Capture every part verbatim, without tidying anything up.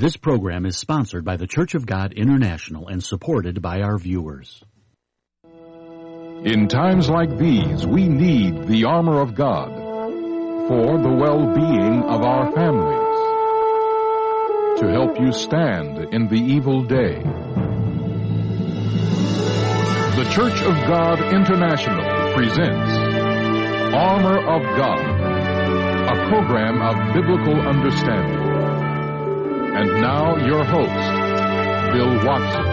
This program is sponsored by the Church of God International and supported by our viewers. In times like these, we need the armor of God for the well-being of our families, to help you stand in the evil day. The Church of God International presents Armor of God, a program of biblical understanding. And now, your host, Bill Watson.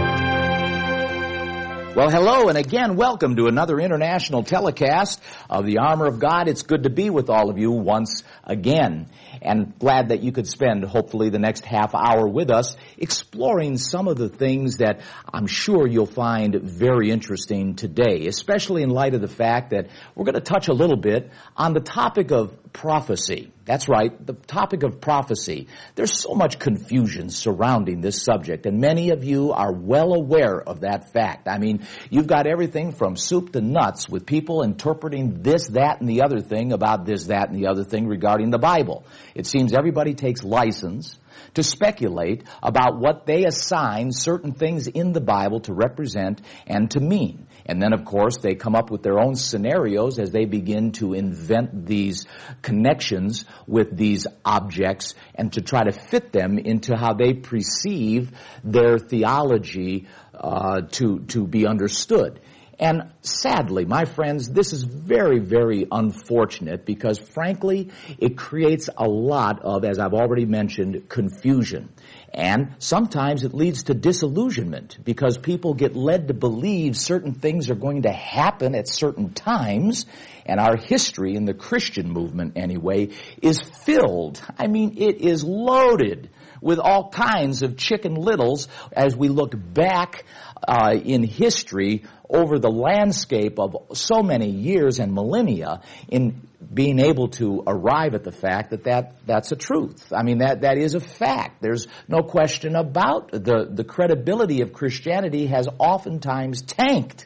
Well, hello, and again, welcome to another international telecast of the Armor of God. It's good to be with all of you once again, and glad that you could spend, hopefully, the next half hour with us exploring some of the things that I'm sure you'll find very interesting today, especially in light of the fact that we're going to touch a little bit on the topic of prophecy. That's right, the topic of prophecy. There's so much confusion surrounding this subject, and many of you are well aware of that fact. I mean, you've got everything from soup to nuts with people interpreting this, that, and the other thing about this, that, and the other thing regarding the Bible. It seems everybody takes license to speculate about what they assign certain things in the Bible to represent and to mean. And then, of course, they come up with their own scenarios as they begin to invent these connections with these objects and to try to fit them into how they perceive their theology uh, to, to be understood. And sadly, my friends, this is very, very unfortunate because, frankly, it creates a lot of, as I've already mentioned, confusion. And sometimes it leads to disillusionment because people get led to believe certain things are going to happen at certain times. And our history in the Christian movement, anyway, is filled. I mean, it is loaded with all kinds of chicken littles as we look back uh, in history over the landscape of so many years and millennia in being able to arrive at the fact that, that that's a truth. I mean, that, that is a fact. There's no question about the, the credibility of Christianity has oftentimes tanked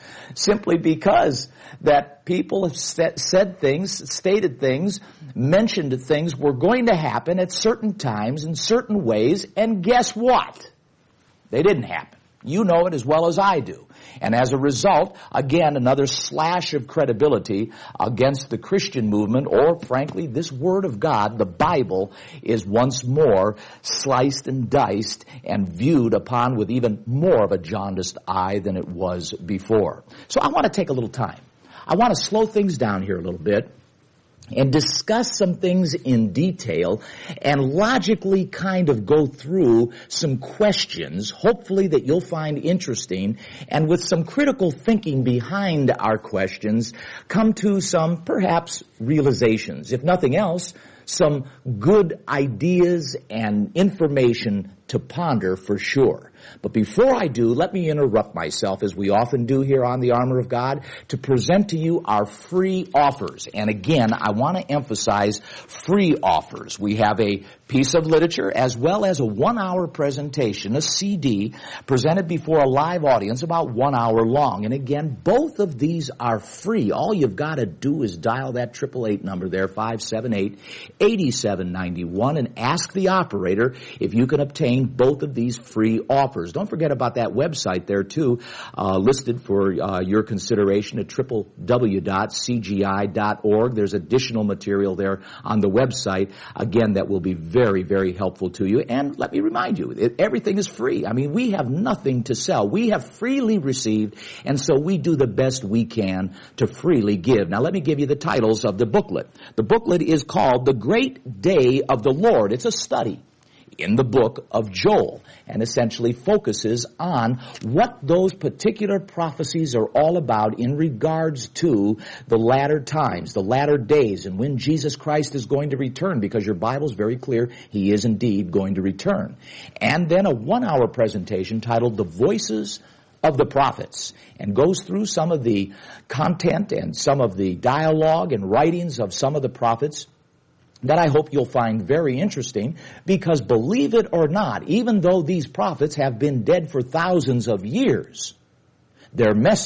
simply because that people have said, said things, stated things, mentioned things were going to happen at certain times in certain ways, and guess what? They didn't happen. You know it as well as I do. And as a result, again, another slash of credibility against the Christian movement, or frankly, this Word of God, the Bible, is once more sliced and diced and viewed upon with even more of a jaundiced eye than it was before. So I want to take a little time. I want to slow things down here a little bit and discuss some things in detail and logically kind of go through some questions, hopefully that you'll find interesting, and with some critical thinking behind our questions, come to some perhaps realizations. If nothing else, some good ideas and information to ponder for sure. But before I do, let me interrupt myself, as we often do here on the Armor of God, to present to you our free offers. And again, I want to emphasize free offers. We have a piece of literature as well as a one-hour presentation, a C D, presented before a live audience about one hour long. And again, both of these are free. All you've got to do is dial that triple eight number there, five seven eight, eight seven nine one, and ask the operator if you can obtain both of these free offers. Don't forget about that website there, too, uh, listed for uh, your consideration at w w w dot c g i dot org. There's additional material there on the website, again, that will be very, very helpful to you. And let me remind you, it, everything is free. I mean, we have nothing to sell. We have freely received, and so we do the best we can to freely give. Now, let me give you the titles of the booklet. The booklet is called The Great Day of the Lord. It's a study in the book of Joel, and essentially focuses on what those particular prophecies are all about in regards to the latter times, the latter days, and when Jesus Christ is going to return, because your Bible's very clear, He is indeed going to return. And then a one-hour presentation titled The Voices of the Prophets, and goes through some of the content and some of the dialogue and writings of some of the prophets that I hope you'll find very interesting, because believe it or not, even though these prophets have been dead for thousands of years, their message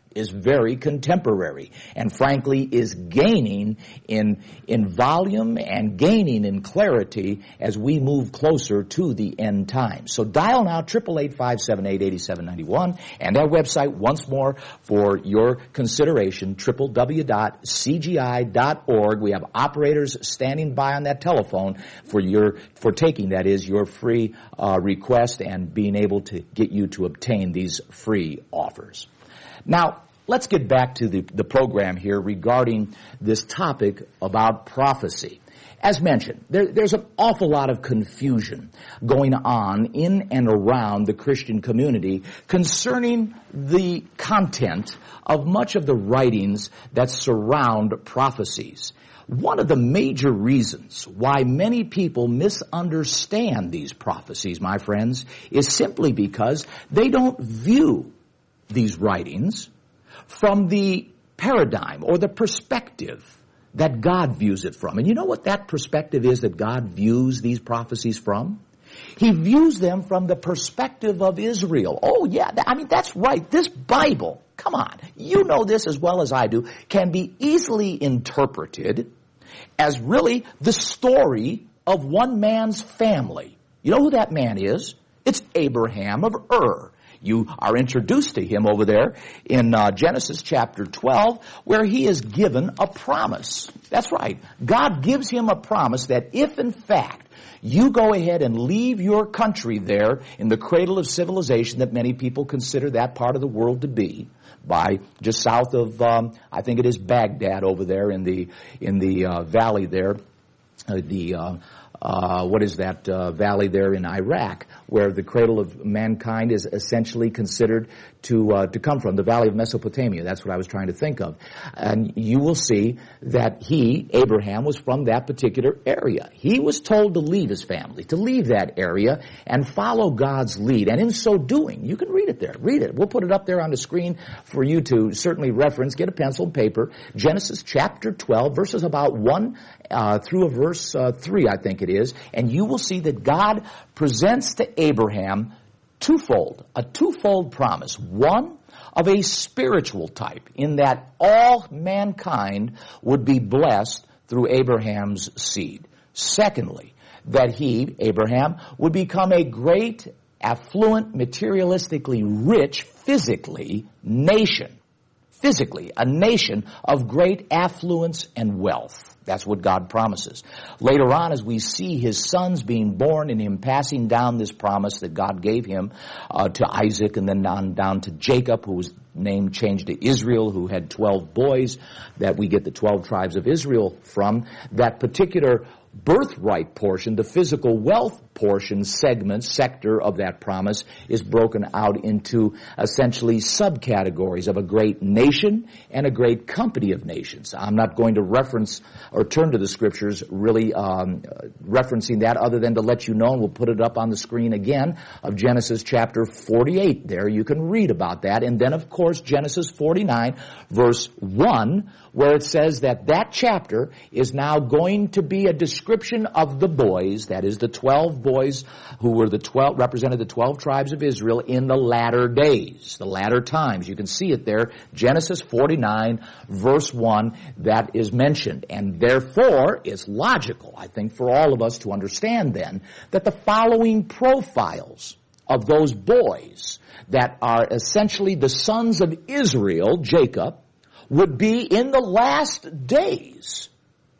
is very contemporary and frankly is gaining in, in volume and gaining in clarity as we move closer to the end times. So dial now, eight eight eight, five seven eight, eight seven nine one, and our website once more for your consideration, w w w dot c g i dot org. We have operators standing by on that telephone for your, for taking, that is, your free uh, request and being able to get you to obtain these free offers. Now, let's get back to the, the program here regarding this topic about prophecy. As mentioned, there, there's an awful lot of confusion going on in and around the Christian community concerning the content of much of the writings that surround prophecies. One of the major reasons why many people misunderstand these prophecies, my friends, is simply because they don't view these writings from the paradigm or the perspective that God views it from. And you know what that perspective is that God views these prophecies from? He views them from the perspective of Israel. Oh yeah, I mean that's right. This Bible, come on, you know this as well as I do, can be easily interpreted as really the story of one man's family. You know who that man is? It's Abraham of Ur. You are introduced to him over there in uh, Genesis chapter twelve, where he is given a promise. That's right. God gives him a promise that if in fact you go ahead and leave your country there in the cradle of civilization that many people consider that part of the world to be, by just south of, um, I think it is Baghdad over there in the in the uh, valley there, uh, the uh, uh, what is that uh, valley there in Iraq, where the cradle of mankind is essentially considered to uh, to come from, the valley of Mesopotamia. That's what I was trying to think of. And you will see that he, Abraham, was from that particular area. He was told to leave his family, to leave that area and follow God's lead. And in so doing, you can read it there. Read it. We'll put it up there on the screen for you to certainly reference. Get a pencil and paper. Genesis chapter twelve, verses about one uh, through a verse uh, three, I think it is. And you will see that God presents to Abraham twofold, a twofold promise. One, of a spiritual type, in that all mankind would be blessed through Abraham's seed. Secondly, that he, Abraham, would become a great, affluent, materialistically rich, physically, nation. Physically, a nation of great affluence and wealth. That's what God promises. Later on, as we see his sons being born and him passing down this promise that God gave him uh, to Isaac and then on down to Jacob, who was name changed to Israel, who had twelve boys, that we get the twelve tribes of Israel from, that particular birthright portion, the physical wealth portion, segment, sector of that promise is broken out into essentially subcategories of a great nation and a great company of nations. I'm not going to reference or turn to the scriptures really um, referencing that other than to let you know, and we'll put it up on the screen again, of Genesis chapter forty-eight there. You can read about that. And then, of course, Genesis forty-nine, verse one, where it says that that chapter is now going to be a description of the boys, that is the twelve boys who were the twelve, represented the twelve tribes of Israel in the latter days, the latter times. You can see it there, Genesis forty-nine, verse one, that is mentioned. And therefore, it's logical, I think, for all of us to understand then, that the following profiles of those boys that are essentially the sons of Israel, Jacob, would be in the last days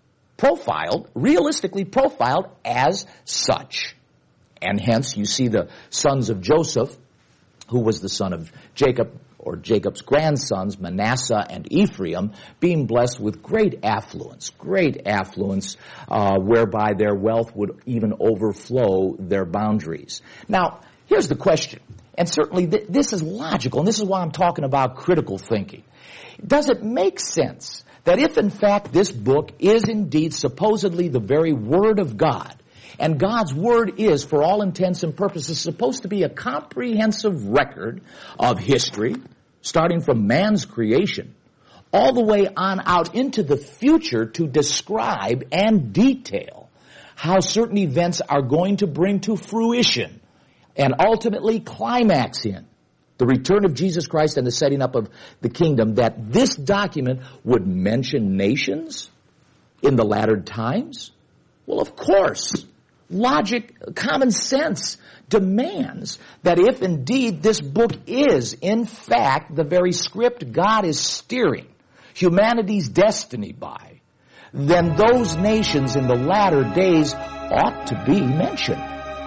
profiled, realistically profiled as such. And hence you see the sons of Joseph, who was the son of Jacob, or Jacob's grandsons, Manasseh and Ephraim, being blessed with great affluence, great affluence, uh, whereby their wealth would even overflow their boundaries. Now, here's the question, and certainly th- this is logical, and this is why I'm talking about critical thinking. Does it make sense that if in fact this book is indeed supposedly the very Word of God, and God's Word is, for all intents and purposes, supposed to be a comprehensive record of history, starting from man's creation, all the way on out into the future to describe and detail how certain events are going to bring to fruition and ultimately climax in the return of Jesus Christ and the setting up of the kingdom, that this document would mention nations in the latter times? Well, of course. Logic, common sense demands that if indeed this book is, in fact, the very script God is steering humanity's destiny by, then those nations in the latter days ought to be mentioned.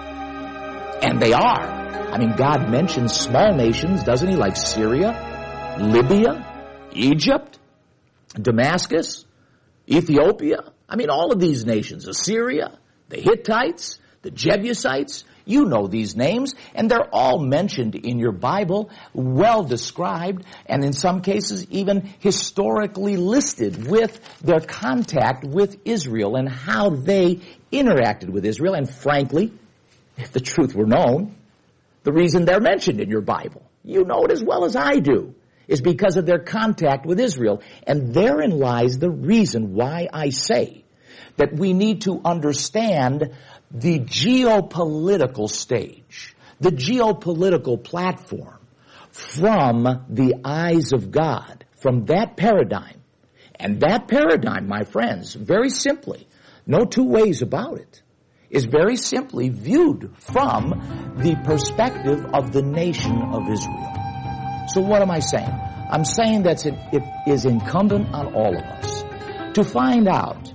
And they are. I mean, God mentions small nations, doesn't he, like Syria, Libya, Egypt, Damascus, Ethiopia. I mean, all of these nations, Assyria, the Hittites, the Jebusites, you know these names, and they're all mentioned in your Bible, well described, and in some cases even historically listed with their contact with Israel and how they interacted with Israel. And frankly, if the truth were known, the reason they're mentioned in your Bible, you know it as well as I do, is because of their contact with Israel. And therein lies the reason why I say that we need to understand the geopolitical stage, the geopolitical platform from the eyes of God, from that paradigm. And that paradigm, my friends, very simply, no two ways about it, is very simply viewed from the perspective of the nation of Israel. So what am I saying? I'm saying that it is incumbent on all of us to find out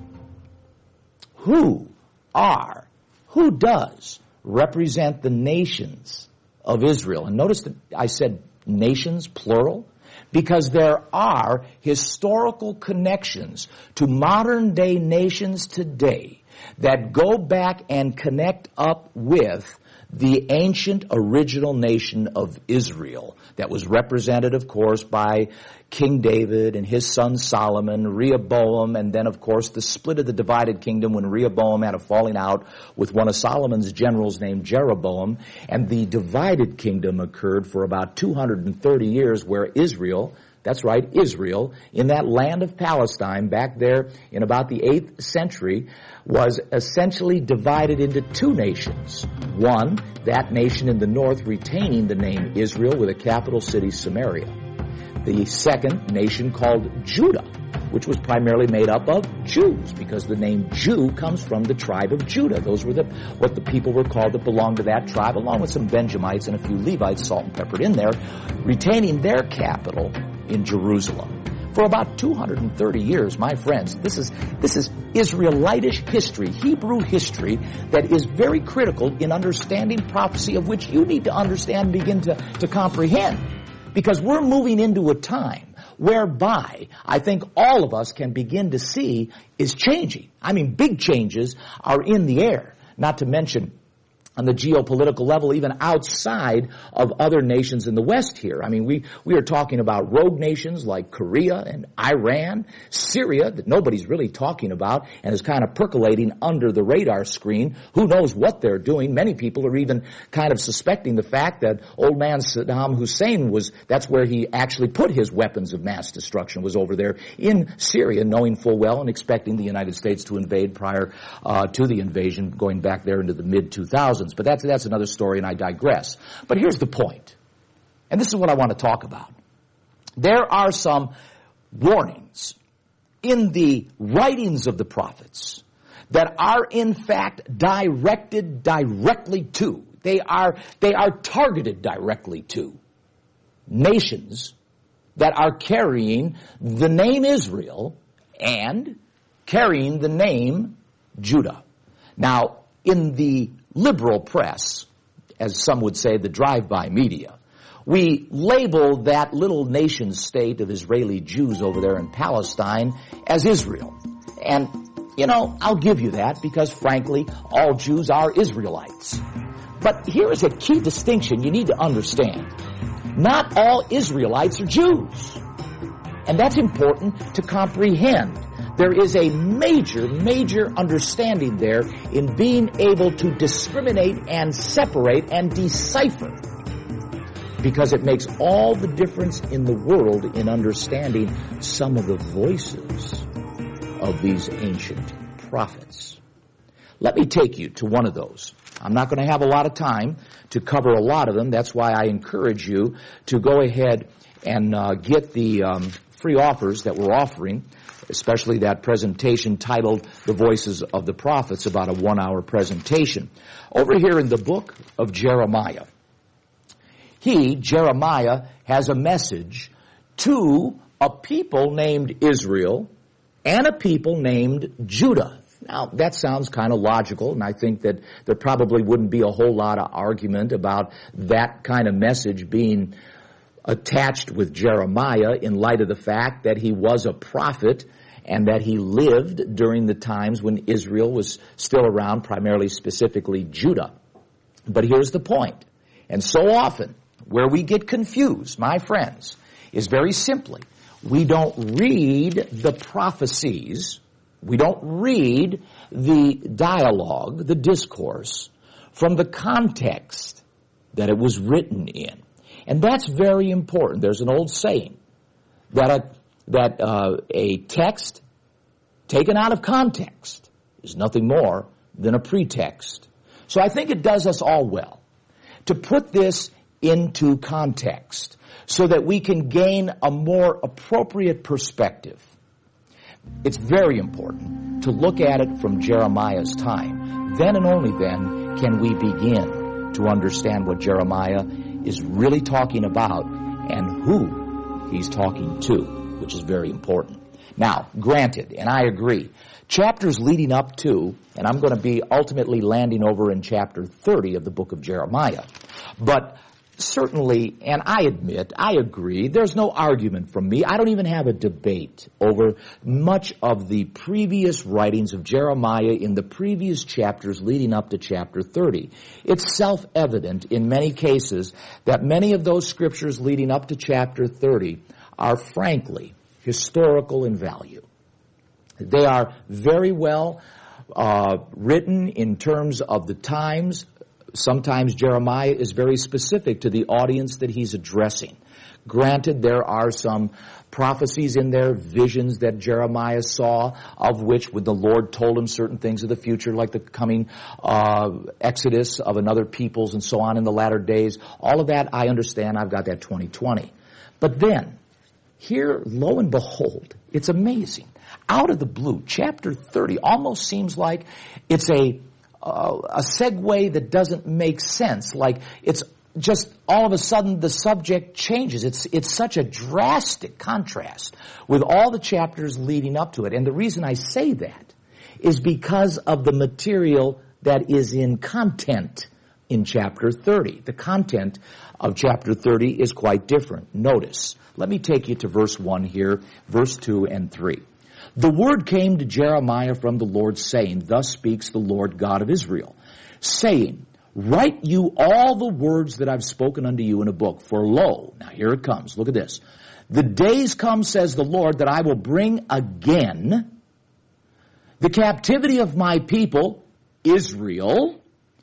who are, who does represent the nations of Israel. And notice that I said nations, plural, because there are historical connections to modern day nations today that go back and connect up with the ancient original nation of Israel that was represented, of course, by King David and his son Solomon, Rehoboam, and then, of course, the split of the divided kingdom when Rehoboam had a falling out with one of Solomon's generals named Jeroboam, and the divided kingdom occurred for about two hundred thirty years where Israel, that's right, Israel, in that land of Palestine back there in about the eighth century, was essentially divided into two nations. One, that nation in the north retaining the name Israel with a capital city, Samaria. The second nation called Judah, which was primarily made up of Jews, because the name Jew comes from the tribe of Judah. Those were the, what the people were called that belonged to that tribe, along with some Benjamites and a few Levites, salt and peppered in there, retaining their capital in Jerusalem. For about two hundred thirty years, my friends, this is this is Israelitish history, Hebrew history, that is very critical in understanding prophecy, of which you need to understand and begin to, to comprehend. Because we're moving into a time whereby I think all of us can begin to see is changing. I mean, big changes are in the air, not to mention on the geopolitical level, even outside of other nations in the West here. I mean, we, we are talking about rogue nations like Korea and Iran, Syria, that nobody's really talking about and is kind of percolating under the radar screen. Who knows what they're doing? Many people are even kind of suspecting the fact that old man Saddam Hussein was, that's where he actually put his weapons of mass destruction, was over there in Syria, knowing full well and expecting the United States to invade prior uh, to the invasion, going back there into the mid two thousands. But that's, that's another story, and I digress. But here's the point, and this is what I want to talk about. There are some warnings in the writings of the prophets that are in fact directed directly to, they are, they are targeted directly to nations that are carrying the name Israel and carrying the name Judah. Now, in the liberal press, as some would say, the drive-by media, we label that little nation state of Israeli Jews over there in Palestine as Israel. And, you know, I'll give you that because, frankly, all Jews are Israelites. But here is a key distinction you need to understand. Not all Israelites are Jews. And that's important to comprehend. There is a major, major understanding there in being able to discriminate and separate and decipher, because it makes all the difference in the world in understanding some of the voices of these ancient prophets. Let me take you to one of those. I'm not going to have a lot of time to cover a lot of them. That's why I encourage you to go ahead and uh, get the um, free offers that we're offering, especially that presentation titled The Voices of the Prophets, about a one-hour presentation. Over here in the book of Jeremiah, he, Jeremiah, has a message to a people named Israel and a people named Judah. Now, that sounds kind of logical, and I think that there probably wouldn't be a whole lot of argument about that kind of message being attached with Jeremiah in light of the fact that he was a prophet and that he lived during the times when Israel was still around, primarily specifically Judah. But here's the point. And so often, where we get confused, my friends, is very simply, we don't read the prophecies, we don't read the dialogue, the discourse, from the context that it was written in. And that's very important. There's an old saying that a, that uh, a text taken out of context is nothing more than a pretext. So I think it does us all well to put this into context so that we can gain a more appropriate perspective. It's very important to look at it from Jeremiah's time. Then and only then can we begin to understand what Jeremiah is really talking about and who he's talking to, which is very important. Now, granted, and I agree, chapters leading up to, and I'm going to be ultimately landing over in chapter thirty of the book of Jeremiah, but certainly, and I admit, I agree, there's no argument from me. I don't even have a debate over much of the previous writings of Jeremiah in the previous chapters leading up to chapter thirty. It's self-evident in many cases that many of those scriptures leading up to chapter thirty are frankly historical in value. They are very well uh, written in terms of the times. Sometimes Jeremiah is very specific to the audience that he's addressing. Granted, there are some prophecies in there, visions that Jeremiah saw, of which when the Lord told him certain things of the future, like the coming uh, exodus of another peoples and so on in the latter days. All of that, I understand. I've got that twenty twenty. But then, here, lo and behold, it's amazing. Out of the blue, chapter thirty almost seems like it's a uh, a segue that doesn't make sense. Like it's just all of a sudden the subject changes. It's it's such a drastic contrast with all the chapters leading up to it. And the reason I say that is because of the material that is in content in chapter thirty. The content of chapter thirty is quite different. Notice. Let me take you to verse one here, verse two and three. The word came to Jeremiah from the Lord, saying, Thus speaks the Lord God of Israel, saying, Write you all the words that I've spoken unto you in a book, for lo, now here it comes, look at this. The days come, says the Lord, that I will bring again the captivity of my people, Israel,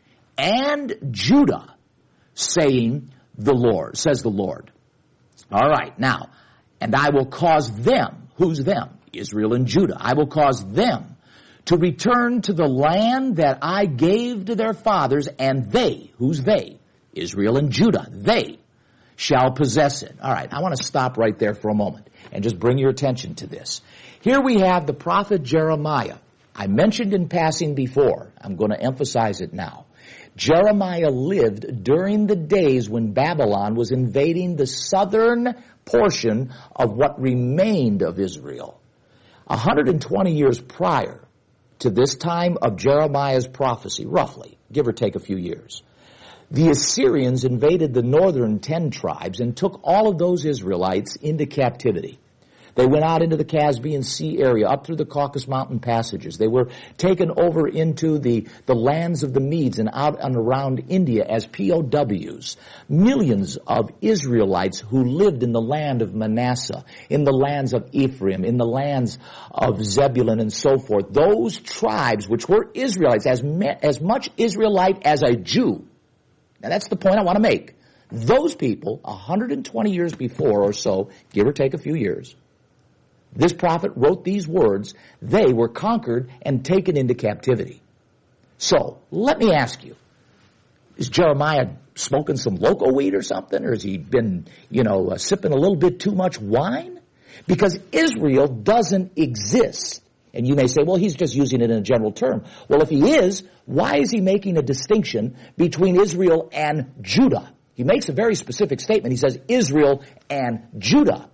and Judah, saying the Lord, says the Lord. All right, now, and I will cause them, who's them? Israel and Judah. I will cause them to return to the land that I gave to their fathers, and they, who's they? Israel and Judah, they shall possess it. All right, I want to stop right there for a moment and just bring your attention to this. Here we have the prophet Jeremiah. I mentioned in passing before. I'm going to emphasize it now. Jeremiah lived during the days when Babylon was invading the southern portion of what remained of Israel. one hundred twenty years prior to this time of Jeremiah's prophecy, roughly, give or take a few years, the Assyrians invaded the northern ten tribes and took all of those Israelites into captivity. They went out into the Caspian Sea area, up through the Caucasus Mountain passages. They were taken over into the, the lands of the Medes and out and around India as P O Ws. Millions of Israelites who lived in the land of Manasseh, in the lands of Ephraim, in the lands of Zebulun and so forth. Those tribes, which were Israelites, as, me, as much Israelite as a Jew. Now that's the point I want to make. Those people, one hundred twenty years before or so, give or take a few years, this prophet wrote these words. They were conquered and taken into captivity. So, let me ask you, Is Jeremiah smoking some loco weed or something? Or has he been, you know, uh, sipping a little bit too much wine? Because Israel doesn't exist. And you may say, well, he's just using it in a general term. Well, if he is, why is he making a distinction between Israel and Judah? He makes a very specific statement. He says Israel and Judah.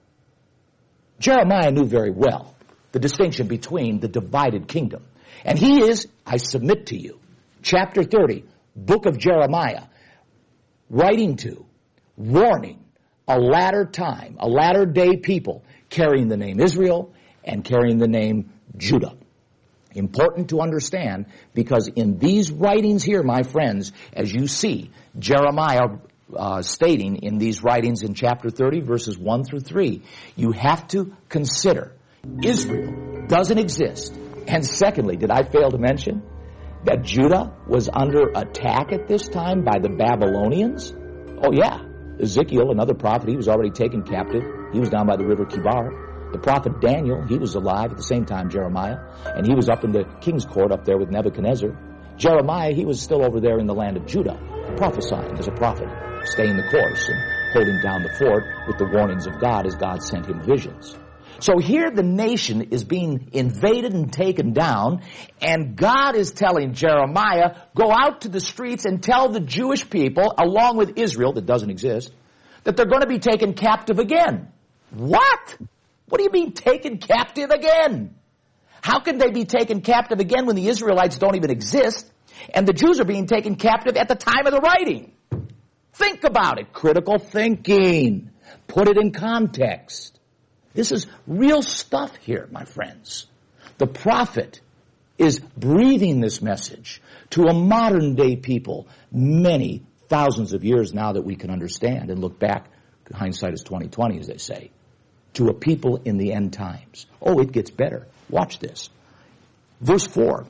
Jeremiah knew very well the distinction between the divided kingdom. And he is, I submit to you, chapter thirty, book of Jeremiah, writing to, warning a latter time, a latter day people carrying the name Israel and carrying the name Judah. Important to understand, because in these writings here, my friends, as you see, Jeremiah uh, stating in these writings in chapter thirty, verses one through three, you have to consider Israel doesn't exist. And secondly, did I fail to mention that Judah was under attack at this time by the Babylonians? Oh yeah, Ezekiel, another prophet, he was already taken captive. He was down by the river Kibar. The prophet Daniel, he was alive at the same time Jeremiah, and he was up in the king's court up there with Nebuchadnezzar. Jeremiah, he was still over there in the land of Judah, prophesying as a prophet, staying the course and holding down the fort with the warnings of God as God sent him visions. So here the nation is being invaded and taken down, and God is telling Jeremiah, go out to the streets and tell the Jewish people, along with Israel that doesn't exist, that they're going to be taken captive again. What? What do you mean taken captive again? How can they be taken captive again when the Israelites don't even exist, and the Jews are being taken captive at the time of the writing? Think about it. Critical thinking. Put it in context. This is real stuff here, my friends. The prophet is breathing this message to a modern day people, many thousands of years now that we can understand and look back. Hindsight is twenty twenty, as they say. To a people in the end times. Oh, it gets better. Watch this. Verse four.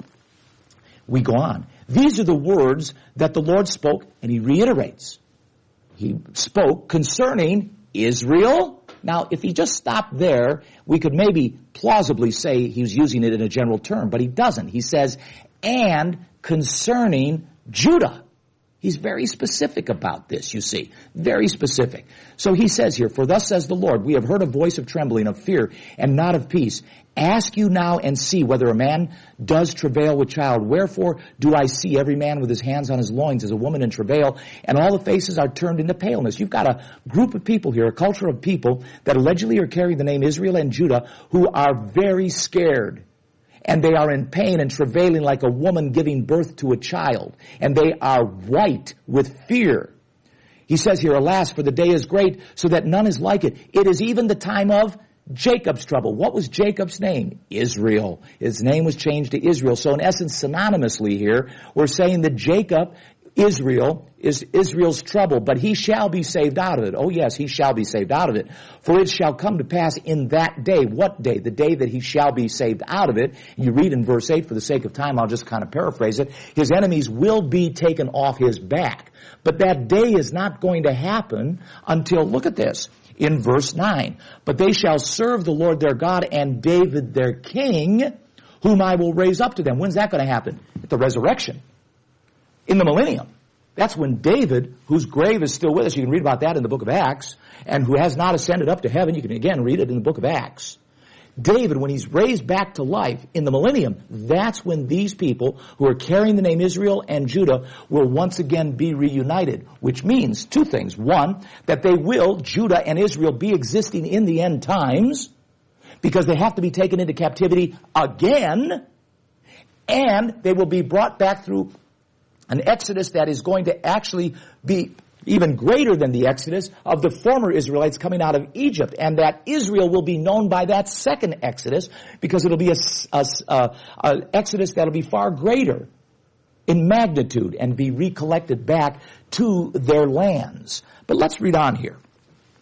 We go on. These are the words that the Lord spoke, and he reiterates. He spoke concerning Israel. Now, if he just stopped there, we could maybe plausibly say he was using it in a general term, but he doesn't. He says, and concerning Judah. He's very specific about this, you see. Very specific. So he says here, for thus says the Lord, we have heard a voice of trembling, of fear, and not of peace. Ask you now and see whether a man does travail with child. Wherefore do I see every man with his hands on his loins as a woman in travail, and all the faces are turned into paleness. You've got a group of people here, a culture of people that allegedly are carrying the name Israel and Judah, who are very scared. And they are in pain and travailing like a woman giving birth to a child. And they are white with fear. He says here, alas, for the day is great, so that none is like it. It is even the time of Jacob's trouble. What was Jacob's name? Israel. His name was changed to Israel. So in essence, synonymously here, we're saying that Jacob, Israel, is Israel's trouble, but he shall be saved out of it. Oh yes, he shall be saved out of it. For it shall come to pass in that day. What day? The day that he shall be saved out of it. You read in verse eight, for the sake of time, I'll just kind of paraphrase it. His enemies will be taken off his back. But that day is not going to happen until, look at this, in verse nine. But they shall serve the Lord their God and David their king, whom I will raise up to them. When's that going to happen? At the resurrection. In the millennium. That's when David, whose grave is still with us, you can read about that in the book of Acts, and who has not ascended up to heaven, you can again read it in the book of Acts. David, when he's raised back to life in the millennium, that's when these people who are carrying the name Israel and Judah will once again be reunited, which means two things. One, that they will, Judah and Israel, be existing in the end times, because they have to be taken into captivity again, and they will be brought back through an exodus that is going to actually be even greater than the exodus of the former Israelites coming out of Egypt, and that Israel will be known by that second exodus because it'll be a, a, a, a exodus that'll be far greater in magnitude and be recollected back to their lands. But let's read on here.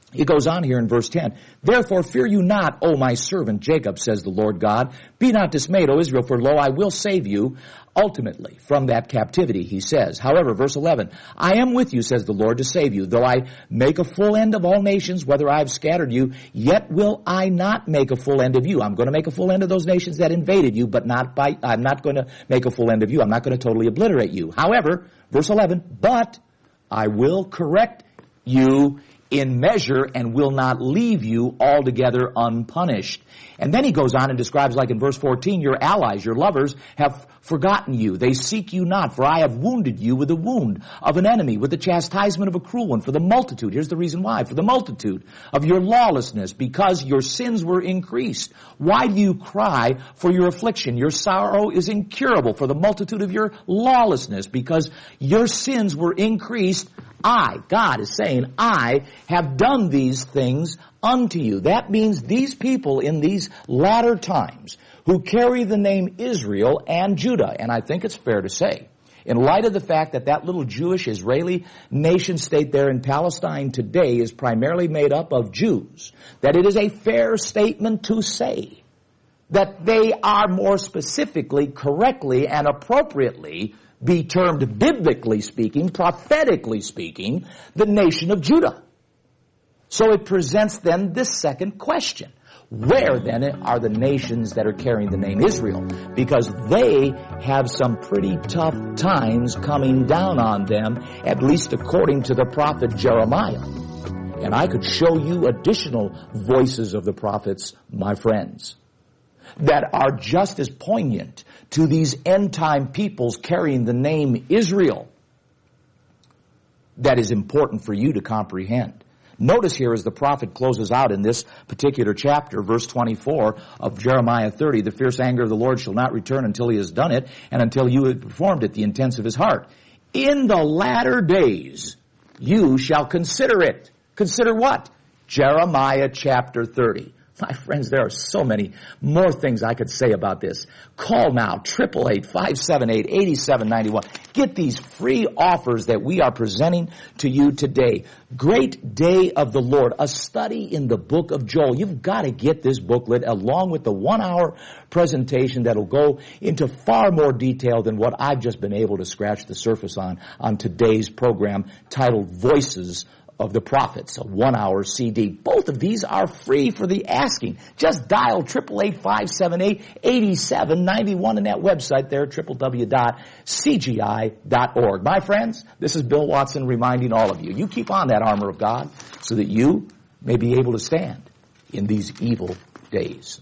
He goes on here in verse ten. Therefore fear you not, O my servant Jacob, says the Lord God. Be not dismayed, O Israel, for lo, I will save you ultimately from that captivity, he says. However, verse eleven, I am with you, says the Lord, to save you. Though I make a full end of all nations, whether I have scattered you, yet will I not make a full end of you. I'm going to make a full end of those nations that invaded you, but not by, I'm not going to make a full end of you. I'm not going to totally obliterate you. However, verse eleven, but I will correct you in measure and will not leave you altogether unpunished. And then he goes on and describes, like in verse fourteen, your allies, your lovers have forgotten you. They seek you not, for I have wounded you with the wound of an enemy, with the chastisement of a cruel one, for the multitude. Here's the reason why. For the multitude of your lawlessness, because your sins were increased. Why do you cry for your affliction? Your sorrow is incurable for the multitude of your lawlessness, because your sins were increased. I, God is saying, I have done these things unto you. That means these people in these latter times who carry the name Israel and Judah, and I think it's fair to say, in light of the fact that that little Jewish Israeli nation state there in Palestine today is primarily made up of Jews, that it is a fair statement to say that they are more specifically, correctly, and appropriately be termed, biblically speaking, prophetically speaking, the nation of Judah. So it presents then this second question. Where then are the nations that are carrying the name Israel? Because they have some pretty tough times coming down on them, at least according to the prophet Jeremiah. And I could show you additional voices of the prophets, my friends, that are just as poignant to these end-time peoples carrying the name Israel. That is important for you to comprehend. Notice here as the prophet closes out in this particular chapter, verse twenty-four of Jeremiah thirty, the fierce anger of the Lord shall not return until he has done it, and until you have performed it, the intents of his heart. In the latter days you shall consider it. Consider what? Jeremiah chapter thirty. My friends, there are so many more things I could say about this. Call now, eight eight eight, five seven eight, eight seven nine one. Get these free offers that we are presenting to you today. Great Day of the Lord, a study in the book of Joel. You've got to get this booklet along with the one-hour presentation that'll go into far more detail than what I've just been able to scratch the surface on, on today's program titled Voices of the Prophets, a one-hour C D. Both of these are free for the asking. Just dial eight eight eight, five seven eight, eight seven nine one in that website there, w w w dot c g i dot org. My friends, this is Bill Watson reminding all of you, you keep on that armor of God so that you may be able to stand in these evil days.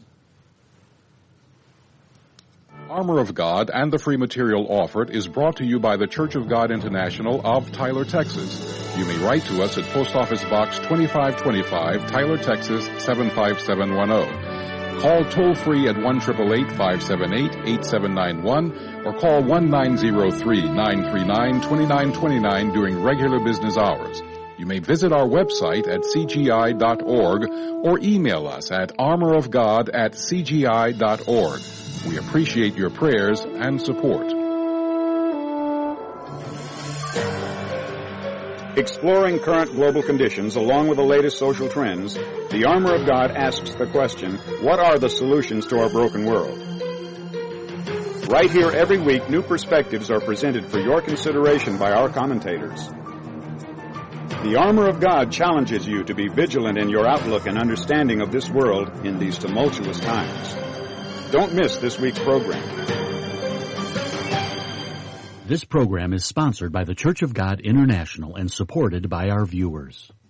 Armor of God and the free material offered is brought to you by the Church of God International of Tyler, Texas. You may write to us at Post Office Box twenty-five twenty-five, Tyler, Texas seven five seven one zero. Call toll-free at one eight eight eight, five seven eight, eight seven nine one or call one nine zero three, nine three nine, two nine two nine during regular business hours. You may visit our website at c g i dot org or email us at armorofgod at c g i dot org. We appreciate your prayers and support. Exploring current global conditions along with the latest social trends, the Armor of God asks the question, what are the solutions to our broken world? Right here every week, new perspectives are presented for your consideration by our commentators. The Armor of God challenges you to be vigilant in your outlook and understanding of this world in these tumultuous times. Don't miss this week's program. This program is sponsored by the Church of God International and supported by our viewers.